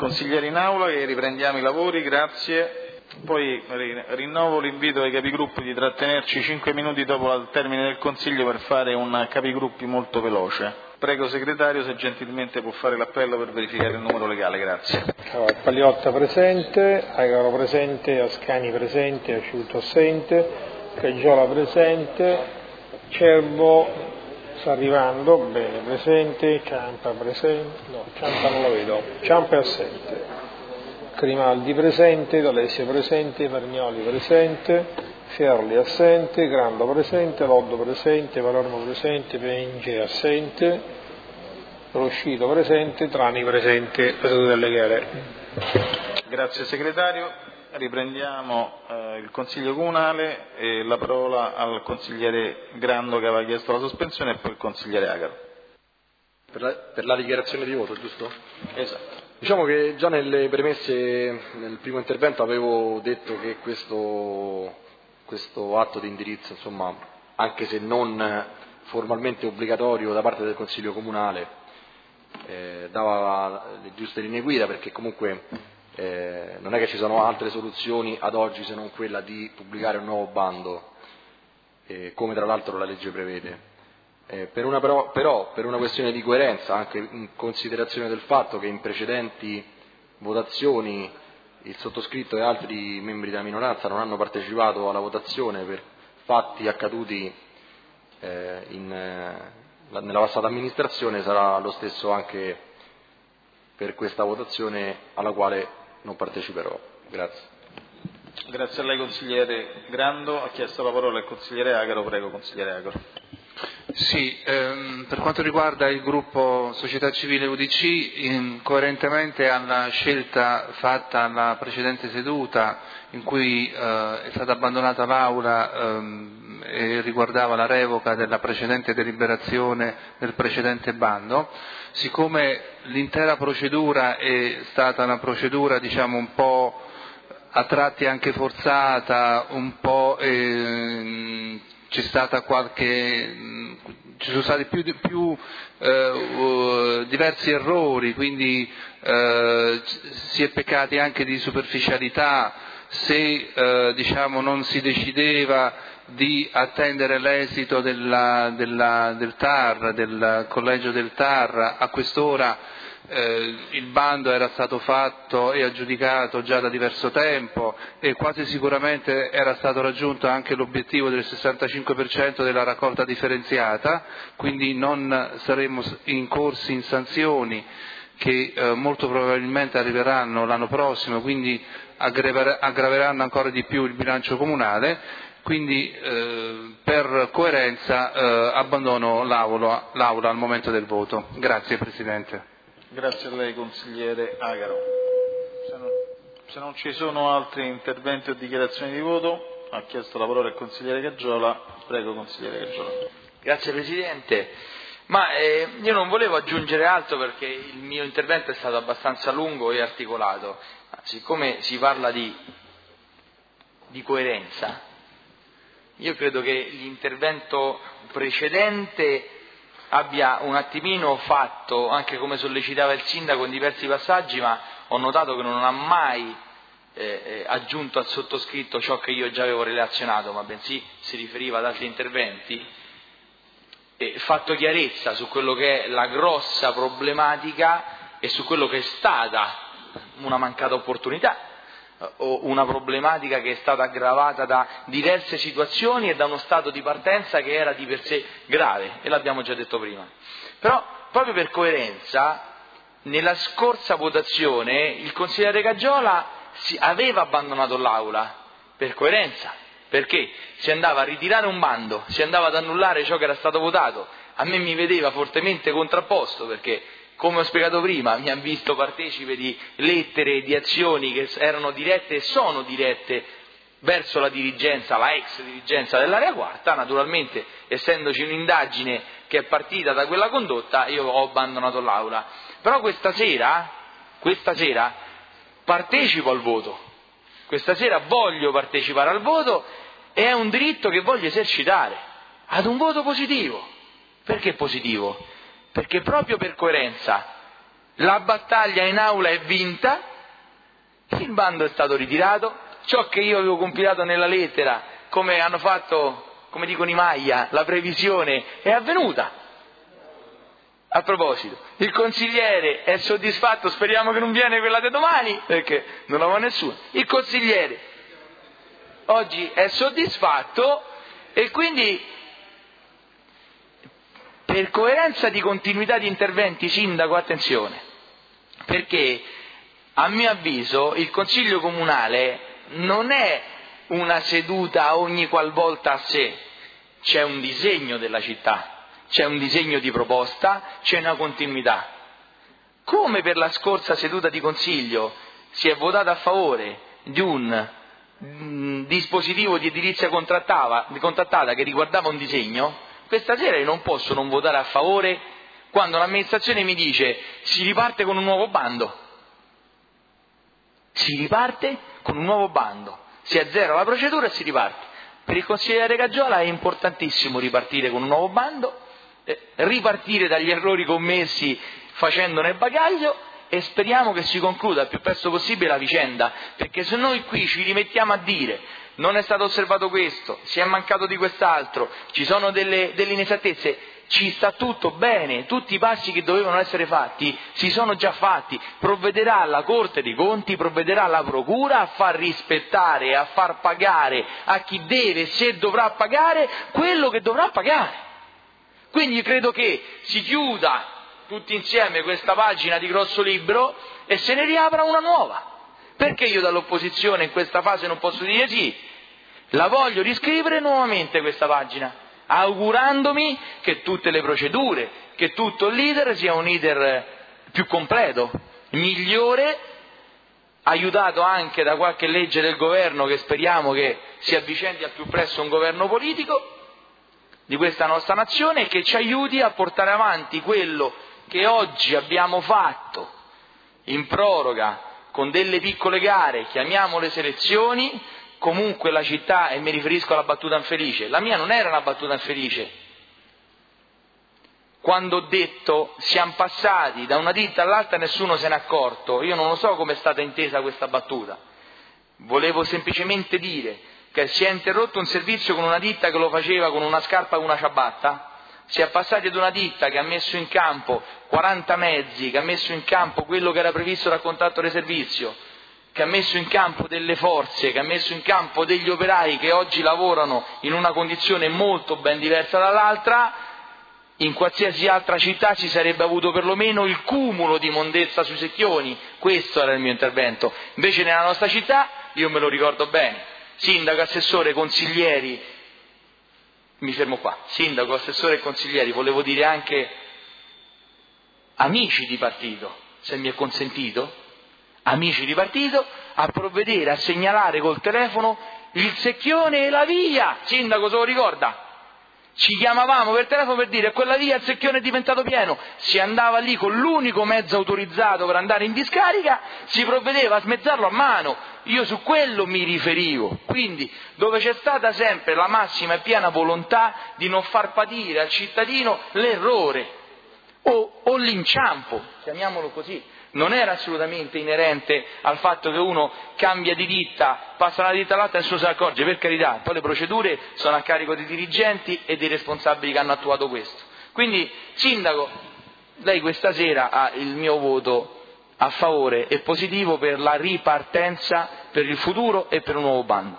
consiglieri in aula che riprendiamo i lavori, grazie. Poi rinnovo l'invito ai capigruppi di trattenerci 5 minuti dopo il termine del Consiglio per fare un capigruppi molto veloce. Prego segretario se gentilmente può fare l'appello per verificare il numero legale, grazie. Pagliotta presente, Agaro presente, Ascani presente, Asciutto assente, Caggiola presente, Cerbo sta arrivando, bene, presente, Ciampa presente, no, Ciampa non lo vedo, Ciampa è assente, Grimaldi presente, D'Alessio presente, Vergnoli presente, Fiorli assente, Grando presente, Loddo presente, Palermo presente, Penge assente, Roscito presente, Trani presente, seduta legale. Grazie segretario. Riprendiamo il Consiglio Comunale e la parola al consigliere Grando che aveva chiesto la sospensione e poi il consigliere Agaro. Per la dichiarazione di voto, giusto? Esatto. Diciamo che già nelle premesse, nel primo intervento, avevo detto che questo atto di indirizzo, insomma, anche se non formalmente obbligatorio da parte del Consiglio Comunale, dava le giuste linee guida, perché comunque non è che ci sono altre soluzioni ad oggi se non quella di pubblicare un nuovo bando, come tra l'altro la legge prevede. Però per una questione di coerenza, anche in considerazione del fatto che in precedenti votazioni il sottoscritto e altri membri della minoranza non hanno partecipato alla votazione per fatti accaduti nella passata amministrazione, sarà lo stesso anche per questa votazione alla quale non parteciperò. Grazie. Grazie a lei consigliere Grando. Ha chiesto la parola il consigliere Agaro. Prego consigliere Agaro. Sì, per quanto riguarda il gruppo Società Civile UDC, coerentemente alla scelta fatta alla precedente seduta in cui è stata abbandonata l'Aula e riguardava la revoca della precedente deliberazione del precedente bando, siccome l'intera procedura è stata una procedura diciamo un po' a tratti anche forzata, un po' ci sono stati più diversi errori, quindi si è peccati anche di superficialità se diciamo non si decideva di attendere l'esito del TAR, del collegio del TAR. A quest'ora il bando era stato fatto e aggiudicato già da diverso tempo e quasi sicuramente era stato raggiunto anche l'obiettivo del 65% della raccolta differenziata, quindi non saremmo incorsi in sanzioni che molto probabilmente arriveranno l'anno prossimo, quindi aggraveranno ancora di più il bilancio comunale. Quindi per coerenza abbandono l'Aula al momento del voto. Grazie Presidente. Grazie a lei consigliere Agaro. Se non ci sono altri interventi o dichiarazioni di voto, ha chiesto la parola il consigliere Caggiola. Prego consigliere Caggiola. Grazie Presidente. Io non volevo aggiungere altro perché il mio intervento è stato abbastanza lungo e articolato. Siccome si parla di coerenza, io credo che l'intervento precedente abbia un attimino fatto, anche come sollecitava il Sindaco in diversi passaggi, ma ho notato che non ha mai aggiunto al sottoscritto ciò che io già avevo relazionato, ma bensì si riferiva ad altri interventi, e fatto chiarezza su quello che è la grossa problematica e su quello che è stata una mancata opportunità o una problematica che è stata aggravata da diverse situazioni e da uno stato di partenza che era di per sé grave, e l'abbiamo già detto prima. Però, proprio per coerenza, nella scorsa votazione il consigliere Caggiola aveva abbandonato l'Aula, per coerenza, perché si andava a ritirare un bando, si andava ad annullare ciò che era stato votato. A me mi vedeva fortemente contrapposto, perché come ho spiegato prima, mi hanno visto partecipe di lettere e di azioni che erano dirette e sono dirette verso la dirigenza, la ex dirigenza dell'area quarta. Naturalmente, essendoci un'indagine che è partita da quella condotta, io ho abbandonato l'Aula. Però questa sera partecipo al voto, questa sera voglio partecipare al voto e è un diritto che voglio esercitare, ad un voto positivo. Perché positivo? Perché proprio per coerenza la battaglia in aula è vinta, il bando è stato ritirato, ciò che io avevo compilato nella lettera, come hanno fatto, come dicono i Maglia, la previsione è avvenuta. A proposito, il consigliere è soddisfatto, speriamo che non viene quella di domani, perché non la vuole nessuno. Il consigliere oggi è soddisfatto e quindi, per coerenza di continuità di interventi, sindaco, attenzione, perché a mio avviso il Consiglio Comunale non è una seduta ogni qualvolta a sé, c'è un disegno della città. C'è un disegno di proposta, c'è una continuità. Come per la scorsa seduta di Consiglio si è votato a favore di un dispositivo di edilizia contrattata che riguardava un disegno, questa sera io non posso non votare a favore quando l'amministrazione mi dice si riparte con un nuovo bando. Si riparte con un nuovo bando, si azzera la procedura e si riparte. Per il consigliere Caggiola è importantissimo ripartire con un nuovo bando, ripartire dagli errori commessi facendone bagaglio e speriamo che si concluda il più presto possibile la vicenda, perché se noi qui ci rimettiamo a dire non è stato osservato questo, si è mancato di quest'altro, ci sono delle inesattezze, ci sta tutto bene, tutti i passi che dovevano essere fatti si sono già fatti, provvederà la Corte dei Conti, provvederà la Procura a far rispettare e a far pagare a chi deve, se dovrà pagare, quello che dovrà pagare. Quindi credo che si chiuda tutti insieme questa pagina di grosso libro e se ne riapra una nuova. Perché io dall'opposizione in questa fase non posso dire sì? La voglio riscrivere nuovamente questa pagina, augurandomi che tutte le procedure, che tutto l'iter sia un iter più completo, migliore, aiutato anche da qualche legge del governo che speriamo che si avvicendi al più presto un governo politico di questa nostra nazione e che ci aiuti a portare avanti quello che oggi abbiamo fatto in proroga con delle piccole gare, chiamiamole selezioni. Comunque la città, e mi riferisco alla battuta infelice, la mia non era una battuta infelice. Quando ho detto siamo passati da una ditta all'altra e nessuno se n'è accorto, io non lo so come è stata intesa questa battuta. Volevo semplicemente dire che si è interrotto un servizio con una ditta che lo faceva con una scarpa e una ciabatta, si è passati ad una ditta che ha messo in campo 40 mezzi, che ha messo in campo quello che era previsto dal contratto di servizio, che ha messo in campo delle forze, che ha messo in campo degli operai che oggi lavorano in una condizione molto ben diversa dall'altra. In qualsiasi altra città si sarebbe avuto perlomeno il cumulo di immondezza sui secchioni, questo era il mio intervento. Invece nella nostra città, io me lo ricordo bene, sindaco, assessore, consiglieri, mi fermo qua, sindaco, assessore e consiglieri, volevo dire anche amici di partito, se mi è consentito, amici di partito, a provvedere a segnalare col telefono il secchione e la via. Sindaco, se lo ricorda? Ci chiamavamo per telefono per dire quella via il secchione è diventato pieno, si andava lì con l'unico mezzo autorizzato per andare in discarica, si provvedeva a smezzarlo a mano, io su quello mi riferivo. Quindi dove c'è stata sempre la massima e piena volontà di non far patire al cittadino l'errore o l'inciampo, chiamiamolo così. Non era assolutamente inerente al fatto che uno cambia di ditta, passa da una ditta all'altra e nessuno se ne accorge, per carità, poi le procedure sono a carico dei dirigenti e dei responsabili che hanno attuato questo. Quindi, sindaco, lei questa sera ha il mio voto a favore e positivo per la ripartenza, per il futuro e per un nuovo bando.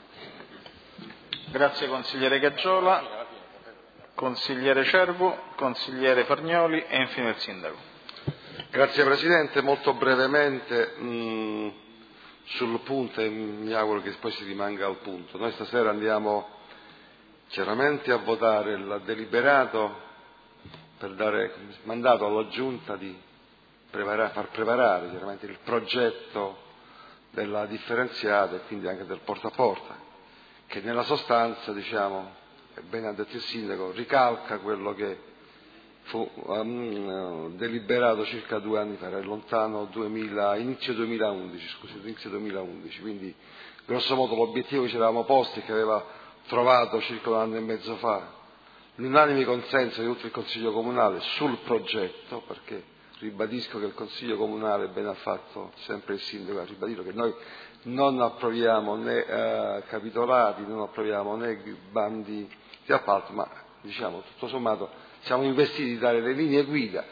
Grazie consigliere Caggiola, consigliere Cervo, consigliere Fargnoli e infine il sindaco. Grazie Presidente, molto brevemente sul punto, e mi auguro che poi si rimanga al punto. Noi stasera andiamo chiaramente a votare il deliberato per dare mandato alla Giunta di far preparare chiaramente il progetto della differenziata e quindi anche del porta a porta, che nella sostanza, diciamo, e bene ha detto il Sindaco, ricalca quello che fu deliberato circa 2 anni fa, era lontano inizio 2011, quindi grosso modo l'obiettivo che ci eravamo posti e che aveva trovato circa 1 anno e mezzo fa l'unanime consenso di tutto il Consiglio Comunale sul progetto, perché ribadisco che il Consiglio Comunale bene ha fatto sempre il Sindaco a ribadire che noi non approviamo né capitolati, non approviamo né bandi di appalto, ma diciamo tutto sommato siamo investiti di dare le linee guida.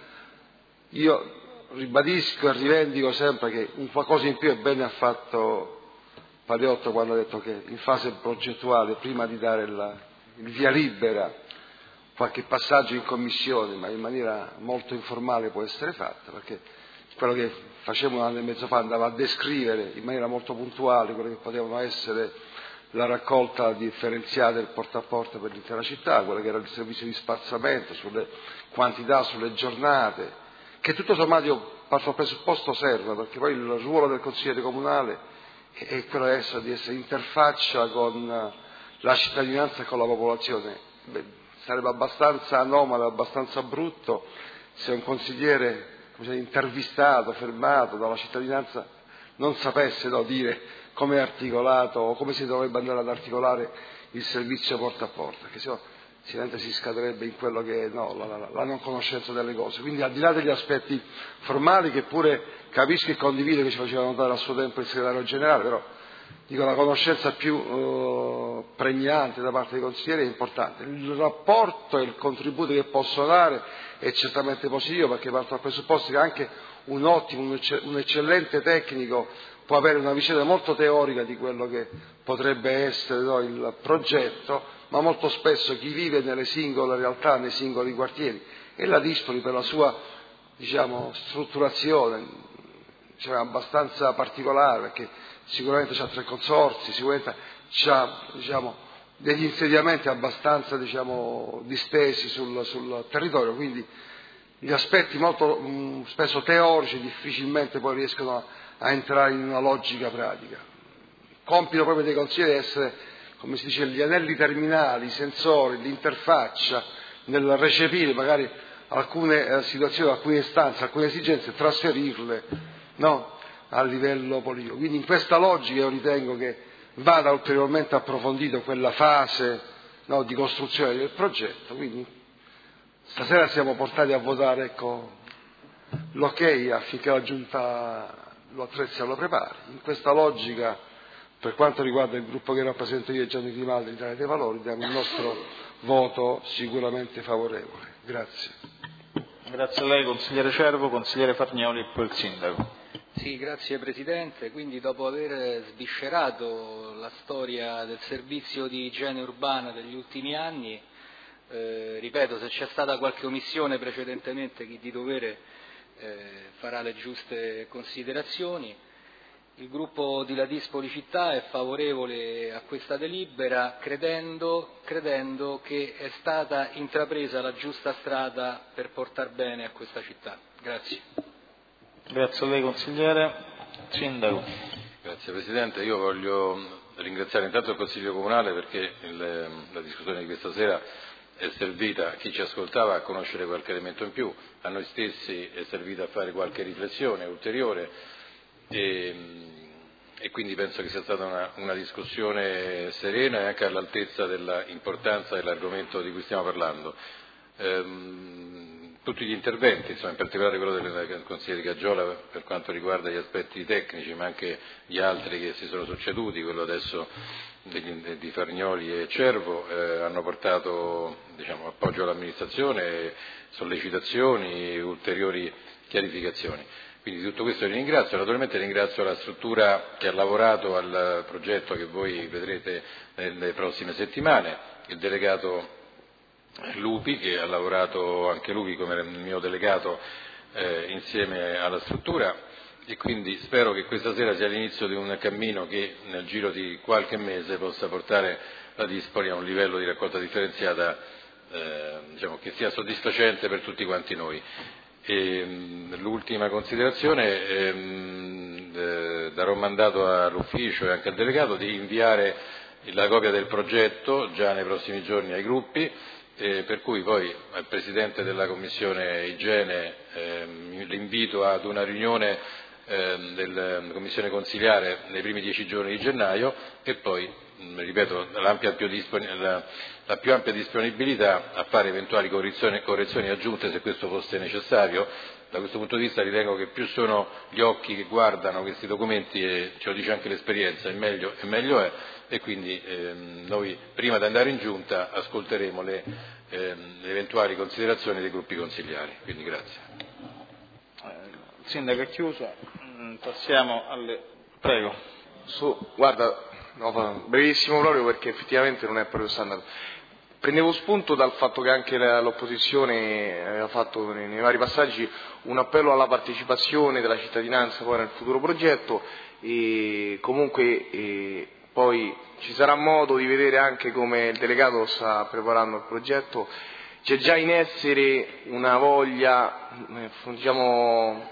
Io ribadisco e rivendico sempre che un qualcosa in più e bene ha fatto Paleotto quando ha detto che in fase progettuale, prima di dare il via libera, qualche passaggio in commissione, ma in maniera molto informale può essere fatto, perché quello che facevo un anno e mezzo fa andava a descrivere in maniera molto puntuale quello che potevano essere la raccolta differenziata del porta a porta per l'intera città, quello che era il servizio di spazzamento, sulle quantità, sulle giornate, che tutto sommato io parto dal presupposto serve, perché poi il ruolo del consigliere comunale è quello di essere interfaccia con la cittadinanza e con la popolazione. Sarebbe abbastanza anomalo, abbastanza brutto se un consigliere intervistato, fermato dalla cittadinanza non sapesse dire come è articolato o come si dovrebbe andare ad articolare il servizio porta a porta, che se no si scaderebbe in quello che è la non conoscenza delle cose. Quindi al di là degli aspetti formali, che pure capisco e condivido, che ci faceva notare a suo tempo il segretario generale, però dico la conoscenza più pregnante da parte dei consiglieri è importante. Il rapporto e il contributo che posso dare è certamente positivo, perché parto dal presupposto che anche un ottimo, un eccellente tecnico può avere una visione molto teorica di quello che potrebbe essere il progetto, ma molto spesso chi vive nelle singole realtà, nei singoli quartieri, e la disponi per la sua strutturazione abbastanza particolare, perché sicuramente c'ha 3 consorzi, sicuramente c'ha degli insediamenti abbastanza distesi sul territorio, quindi gli aspetti molto spesso teorici difficilmente poi riescono a entrare in una logica pratica. Compito proprio dei consiglieri è essere, come si dice, gli anelli terminali, i sensori, l'interfaccia nel recepire magari alcune situazioni, alcune istanze, alcune esigenze e trasferirle a livello politico. Quindi in questa logica io ritengo che vada ulteriormente approfondito quella fase di costruzione del progetto. Quindi stasera siamo portati a votare l'ok affinché la Giunta lo attrezzi e lo prepari. In questa logica, per quanto riguarda il gruppo che rappresento io, Gianni Grimaldi dell'Italia dei Valori, diamo il nostro voto sicuramente favorevole. Grazie. Grazie a lei, consigliere Cervo, consigliere Fargnoli e poi il sindaco. Sì, grazie Presidente. Quindi dopo aver sviscerato la storia del servizio di igiene urbana degli ultimi anni, ripeto, se c'è stata qualche omissione precedentemente, chi di dovere farà le giuste considerazioni. Il gruppo di Ladispoli Città è favorevole a questa delibera, credendo che è stata intrapresa la giusta strada per portar bene a questa città. Grazie. Grazie a lei consigliere. Sindaco. Grazie Presidente, io voglio ringraziare intanto il Consiglio Comunale perché la discussione di questa sera è servita a chi ci ascoltava a conoscere qualche elemento in più, a noi stessi è servita a fare qualche riflessione ulteriore e quindi penso che sia stata una discussione serena e anche all'altezza dell'importanza dell'argomento di cui stiamo parlando. Tutti gli interventi, in particolare quello del consigliere Caggiola per quanto riguarda gli aspetti tecnici, ma anche gli altri che si sono succeduti, quello adesso di Fargnoli e Cervo, hanno portato appoggio all'amministrazione, sollecitazioni, ulteriori chiarificazioni. Quindi di tutto questo vi ringrazio, naturalmente ringrazio la struttura che ha lavorato al progetto che voi vedrete nelle prossime settimane, il delegato Lupi che ha lavorato anche lui come mio delegato insieme alla struttura e quindi spero che questa sera sia l'inizio di un cammino che nel giro di qualche mese possa portare la Dispoli a un livello di raccolta differenziata che sia soddisfacente per tutti quanti noi. L'ultima considerazione, darò mandato all'ufficio e anche al delegato di inviare la copia del progetto già nei prossimi giorni ai gruppi, per cui poi al Presidente della Commissione Igiene l'invito ad una riunione della Commissione Consiliare nei primi 10 giorni di gennaio e poi, ripeto, la più ampia disponibilità a fare eventuali correzioni aggiunte se questo fosse necessario da questo punto di vista ritengo che più sono gli occhi che guardano questi documenti, e ce lo dice anche l'esperienza, e meglio è, e quindi noi prima di andare in giunta ascolteremo le eventuali considerazioni dei gruppi consigliari. Quindi grazie. Il sindaco è chiuso, passiamo alle... Prego. Guarda, no, brevissimo proprio perché effettivamente non è proprio standard. Prendevo spunto dal fatto che anche l'opposizione aveva fatto nei vari passaggi un appello alla partecipazione della cittadinanza poi nel futuro progetto, e comunque poi ci sarà modo di vedere anche come il delegato sta preparando il progetto. C'è già in essere una voglia, diciamo,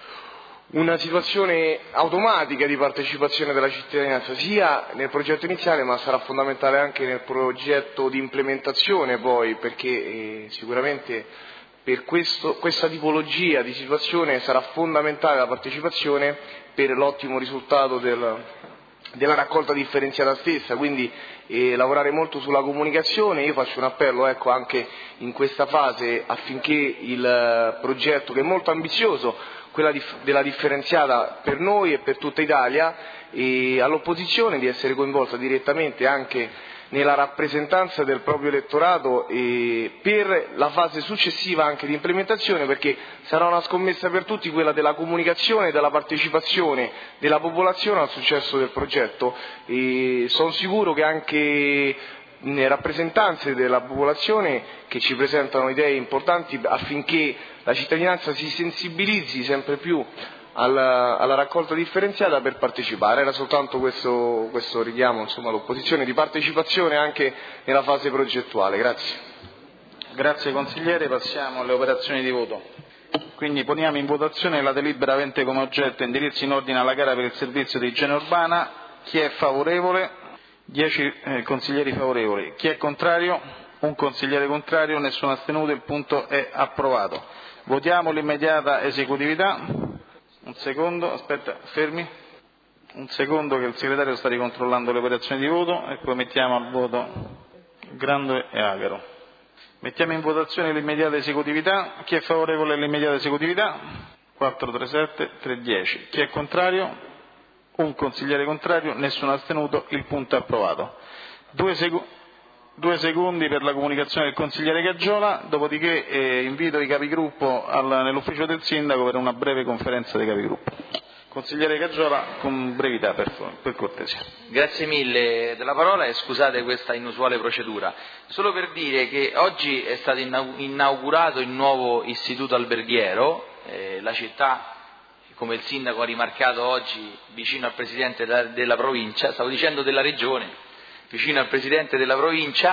una situazione automatica di partecipazione della cittadinanza sia nel progetto iniziale, ma sarà fondamentale anche nel progetto di implementazione poi, perché sicuramente per questa tipologia di situazione sarà fondamentale la partecipazione per l'ottimo risultato della raccolta differenziata stessa, quindi lavorare molto sulla comunicazione. Io faccio un appello anche in questa fase affinché il progetto, che è molto ambizioso, quella della differenziata per noi e per tutta Italia, e all'opposizione di essere coinvolta direttamente anche nella rappresentanza del proprio elettorato e per la fase successiva anche di implementazione, perché sarà una scommessa per tutti quella della comunicazione e della partecipazione della popolazione al successo del progetto, e sono sicuro che anche rappresentanze della popolazione che ci presentano idee importanti affinché la cittadinanza si sensibilizzi sempre più alla raccolta differenziata per partecipare. Era soltanto questo richiamo, insomma, all'opposizione di partecipazione anche nella fase progettuale. Grazie. Grazie consigliere, passiamo alle operazioni di voto. Quindi poniamo in votazione la delibera avente come oggetto indirizzi in ordine alla gara per il servizio di igiene urbana. Chi è favorevole? 10 consiglieri favorevoli. Chi è contrario? Un consigliere contrario, nessuno astenuto, il punto è approvato. Votiamo l'immediata esecutività. Un secondo, aspetta, fermi. Un secondo che il segretario sta ricontrollando le operazioni di voto e poi mettiamo al voto Grande e Agaro. Mettiamo in votazione l'immediata esecutività. Chi è favorevole all'immediata esecutività? 4, 3, 7, 3, 10. Chi è contrario? Un consigliere contrario, nessuno astenuto, il punto è approvato. 2 secondi per la comunicazione del consigliere Gaggiola, dopodiché invito i capigruppo nell'ufficio del sindaco per una breve conferenza dei capigruppo. Consigliere Gaggiola, con brevità per cortesia. Grazie mille della parola e scusate questa inusuale procedura. Solo per dire che oggi è stato inaugurato il nuovo istituto alberghiero, la città, come il sindaco ha rimarcato oggi, vicino al presidente della provincia, stavo dicendo della regione, vicino al presidente della provincia,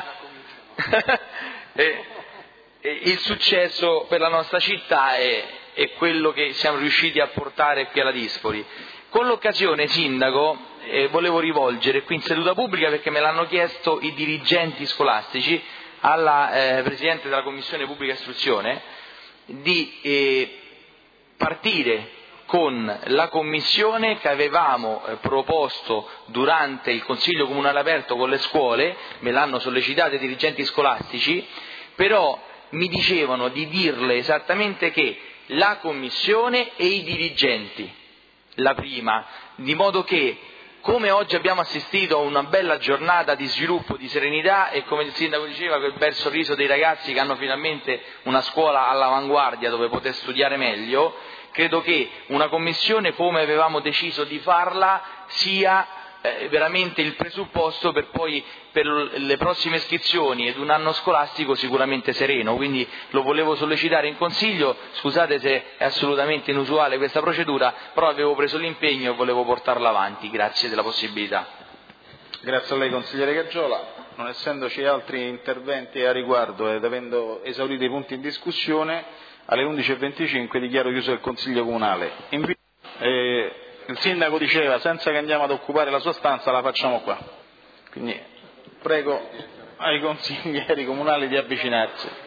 il successo per la nostra città è quello che siamo riusciti a portare qui alla Dispoli. Con l'occasione, sindaco, volevo rivolgere qui in seduta pubblica, perché me l'hanno chiesto i dirigenti scolastici, alla presidente della Commissione Pubblica Istruzione, di partire con la commissione che avevamo proposto durante il Consiglio Comunale aperto con le scuole. Me l'hanno sollecitato i dirigenti scolastici, però mi dicevano di dirle esattamente che la commissione e i dirigenti, la prima, di modo che, come oggi abbiamo assistito a una bella giornata di sviluppo, di serenità, e come il sindaco diceva, quel bel sorriso dei ragazzi che hanno finalmente una scuola all'avanguardia dove poter studiare meglio, credo che una commissione, come avevamo deciso di farla, sia veramente il presupposto per le prossime iscrizioni ed un anno scolastico sicuramente sereno. Quindi lo volevo sollecitare in Consiglio, scusate se è assolutamente inusuale questa procedura, però avevo preso l'impegno e volevo portarla avanti. Grazie della possibilità. Grazie a lei consigliere Gaggiola. Non essendoci altri interventi a riguardo ed avendo esaurito i punti in discussione, alle 11.25 dichiaro chiuso il Consiglio Comunale. Il sindaco diceva, senza che andiamo ad occupare la sua stanza, la facciamo qua. Quindi prego ai consiglieri comunali di avvicinarsi.